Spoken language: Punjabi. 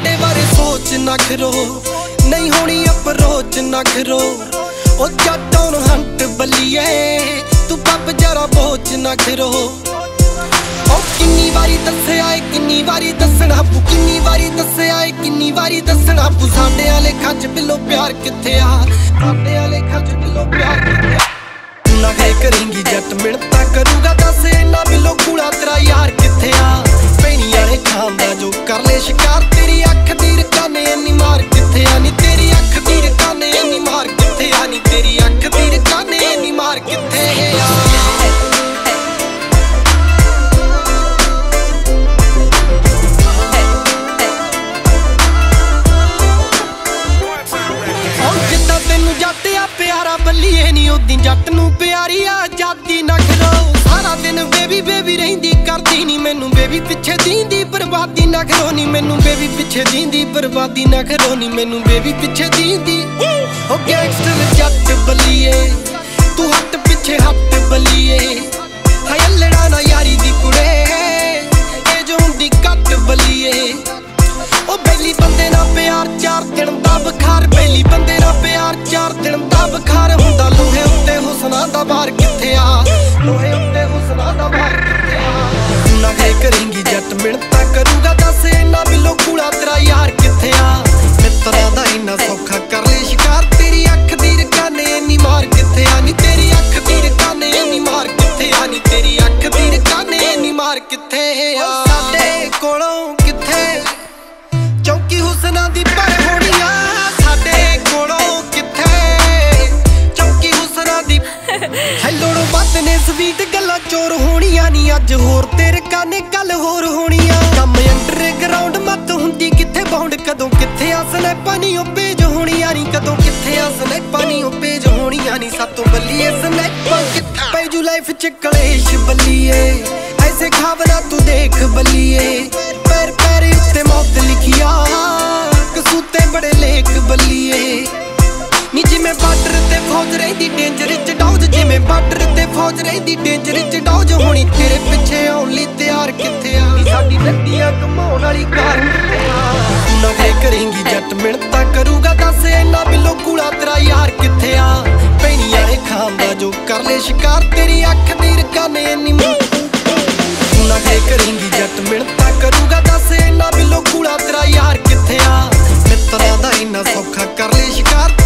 ਸਾਡੇ ਬਾਰੇ ਸੋਚ ਨਾ ਕਰੋ, ਨਹੀਂ ਹੋਣੀ ਅਪਰੋਚ ਨਾ ਕਰੋ। ਉਹ ਜੱਟਾਂ ਨੂੰ ਹੰਟ ਬੱਲੀਏ, ਤੂੰ ਪੱਪ ਜਰਾ ਬੋਚ ਨਾ ਕਰੋ। ਉਹ ਕਿੰਨੀ ਵਾਰੀ ਦੱਸਿਆ ਏ, ਕਿੰਨੀ ਵਾਰੀ ਦੱਸਣਾ ਪੂ, ਕਿੰਨੀ ਵਾਰੀ ਦੱਸਿਆ ਏ, ਕਿੰਨੀ ਵਾਰੀ ਦੱਸਣਾ ਪੂ। ਸਾਡੇ ਵਾਲੇ ਖੱਜ ਬਿੱਲੋ ਪਿਆਰ ਕਿੱਥੇ ਆ, ਸਾਡੇ ਵਾਲੇ ਖੱਜ ਬਿੱਲੋ ਪਿਆਰ ਕਿੱਥੇ ਆ। ਤੂੰ ਨਾ ਗਏ ਕਰੇਂਗੀ ਜੱਟ ਮਿਹਨਤਾਂ ਕਰੂਗਾ, ਦੱਸ ਇਹਨਾਂ ਬਿੱਲੋ ਕੂੜਾ ਤੇਰਾ ਯਾਰ ਕਿੱਥੇ ਆ। ਪੈਣੀ ਵਾਲੇ ਖਾਂਦਾ ਜੋ ਕਰ ਲੈ ਸ਼ਿਕਾਰ, ਤੇਰੀ ਅੱਖ ਦੀ ਰਕਾਨੇ ਇੰਨੀ ਮਾਰ ਕਿੱਥੇ ਆ ਨੀ, ਤੇਰੀ ਅੱਖ ਦੀ ਰਕਾਨੇ ਇੰਨੀ ਮਾਰ ਕਿੱਥੇ ਆ ਨੀ, ਤੇਰੀ ਅੱਖ ਦੀ ਰਕਾਨੇ ਇੰਨੀ ਮਾਰ ਕਿੱਥੇ ਆ। ਜੱਟ ਆ ਪਿਆਰਾ ਬੱਲੀਏ ਨੀ ਉਦੀ ਜੱਟ ਨੂੰ ਪਿਆਰੀ ਆ ਆਜ਼ਾਦੀ ਨਾ ਖਲੋ। ਸਾਰਾ ਦਿਨ ਬੇਬੀ ਬੇਬੀ ਰਹਿੰਦੀ ਕਰਦੀ ਨੀ ਮੈਨੂੰ, ਬੇਬੀ ਪਿੱਛੇ ਦੀਂਦੀ ਬਰਬਾਦੀ ਨਾ ਕਰੋ ਨੀ ਮੈਨੂੰ, ਬੇਬੀ ਪਿੱਛੇ ਦੀਂਦੀ ਬਰਬਾਦੀ ਨਾ ਕਰੋ ਨੀ ਮੈਨੂੰ, ਬੇਬੀ ਪਿੱਛੇ ਦੀਂਦੀ। ਉਹ ਗੈਂਗਸਟਰ ਜੱਟ ਬੱਲੀਏ, ਤੂੰ ਹੱਟ ਪਿੱਛੇ ਹੱਟ ਬੱਲੀਏ। ਹਾਏ ਲੜਾ ਨਾ ਯਾਰੀ ਦੀ ਕੁੜੇ, ਇਹ ਜੋ ਹੁੰਦੀ ਕੱਟ ਬੱਲੀਏ। ਉਹ ਬੈਲੀ ਬੰਦੇ ਨਾਲ ਪਿਆਰ 4 ਦਿਨ ਦਾ ਬੁਖਾਰ, ਬੈਲੀ ਬੰਦੇ ਨਾਲ ਪਿਆਰ 4 ਦਿਨ ਦਾ ਬੁਖਾਰ ਹੁੰਦਾ। ਲੋਹੇ ਉੱਤੇ ਹੁਸਨਾ ਦਾ ਭਾਰ ਕਿੱਥੇ ਆ, ਲੋਹੇ ਉੱਤੇ ਹੁਸਨਾ ਦਾ ਭਾਰ ਕਿੱਥੇ ਆ। ਤੂੰ ਨਾ ਗਏ ਕਰੇਂਗੀ ਜੱਟ ਮਿਹਨਤਾਂ ਕਰੂਗਾ, ਦੱਸ ਇਹਨਾਂ ਬਿੱਲੋ ਕੂੜਾ ਤੇਰਾ ਯਾਰ ਕਿੱਥੇ ਆ। ਮਿੱਤਰਾਂ ਦਾ ਇੰਨਾ ਸੌਖਾ ਕਰ ਲੈ ਸ਼ਿਕਾਰ, ਤੇਰੀ ਅੱਖ ਦੀ ਰਕਾਨੇ ਇੰਨੀ ਮਾਰ ਕਿੱਥੇ ਆ ਨੀ, ਤੇਰੀ ਅੱਖ ਦੀ ਰਕਾਨੇ ਇੰਨੀ ਮਾਰ ਕਿੱਥੇ ਆ ਨੀ, ਤੇਰੀ ਅੱਖ ਦੀ ਰਕਾਨੇ ਇੰਨੀ ਮਾਰ ਕਿੱਥੇ ਆ। ਸਾਡੇ ਕੋਲੋਂ ਕਿੱਥੇ ਚੌਂਕੀ ਹੁਸਨਾ ਦੀ ਪਰ ਹੋਣੀਆਂ, ਸਾਡੇ ਕੋਲੋਂ ਕਿੱਥੇ ਚੌਂਕੀ ਹੁਸਨਾ ਦੀ। ਹੈਲੋੜੋਂ ਵੱਧ ਨੇ ਸਵੀਟ ਗੱਲਾਂ ਚੋਰ ਹੋਣੀਆਂ ਨੀ, ਅੱਜ ਹੋਰ ਤੇਰੇ ਕਾਨੇ ਕੱਲ ਹੋਰ ਹੋਣੀਆਂ। ਕੰਮ ਅੰਡਰਗਰਾਉਂਡ ਮੱਤ ਹੁੰਦੀ ਕਿੱਥੇ ਬਾਉਂਡ, ਕਦੋਂ ਕਿੱਥੇ ਆ ਸਨੈਪਾਂ ਨੀ ਉਹ ਪੇਜ ਹੋਣੀਆਂ ਨੀ, ਕਦੋਂ ਕਿੱਥੇ ਆ ਸਨੈਪਾਂ ਨੀ ਉਹ ਪੇਜ ਹੋਣੀਆਂ ਨੀ। ਸਾਤੋਂ ਬੱਲੀਏ ਸਨੈਪਾਂ ਕਿੱਥੇ ਪੈ ਜੂ ਲਾਈਫ ਚ ਕਲੇਸ਼ ਬੱਲੀਏ, ਐਸੇ ਖਾਵਨਾ ਤੂੰ ਦੇਖ ਬੱਲੀਏ। ਪੈਰ ਪੈਰ ਉੱਤੇ ਮੌਤ ਲਿਖਿਆ, ਕਸੂਤੇ ਬੜੇ ਲੇਖ ਬੱਲੀਏ ਨੀ। ਜਿਵੇਂ ਬਾਰਡਰ ਤੇ ਫੌਜ ਰਹਿੰਦੀ ਡੇਂਜਰ ਚ ਡੌਜ, ਜਿਵੇਂ ਬਾਰਡਰ ਤੇ ਫੌਜ ਰਹਿੰਦੀ ਡੇਂਜਰ ਚ ਡੌਜ ਹੋਣੀ। ਤੇਰੇ ਪਿੱਛੇ ਆਉਣ ਲਈ ਤਿਆਰ ਕਿੱਥੇ ਆ ਨੀ, ਸਾਡੀ ਨੱਡੀਆਂ ਘਮਾਉਣ ਵਾਲੀ ਕਾਰ ਕਿੱਥੇ ਆ। ਤੂੰ ਨਾ ਗਏ ਕਰੇਂਗੀ ਜੱਟ ਮਿਹਨਤਾਂ ਕਰੂਗਾ, ਦੱਸ ਇਹਨਾਂ ਬਿੱਲੋ ਕੂੜਾ ਤੇਰਾ ਯਾਰ ਕਿੱਥੇ ਆ। ਪੈਣੀ ਵਾਲੇ ਖਾਂਦਾ ਜੋ ਕਰ ਲੈ ਸ਼ਿਕਾਰ, ਤੇਰੀ ਅੱਖ ਦੀ ਰਕਾਨੇ ਇੰਨੀ ਤੂੰ ਨਾ ਗਏ ਕਰੇਂਗੀ ਜੱਟ ਮਿਹਨਤਾਂ ਕਰੂਗਾ, ਦੱਸ ਇਹਨਾਂ ਬਿੱਲੋ ਕੂੜਾ ਤੇਰਾ ਯਾਰ ਕਿੱਥੇ ਆ। ਮਿੱਤਰਾਂ ਦਾ ਇੰਨਾ ਸੌਖਾ ਕਰ ਲੈ ਸ਼ਿਕਾਰ।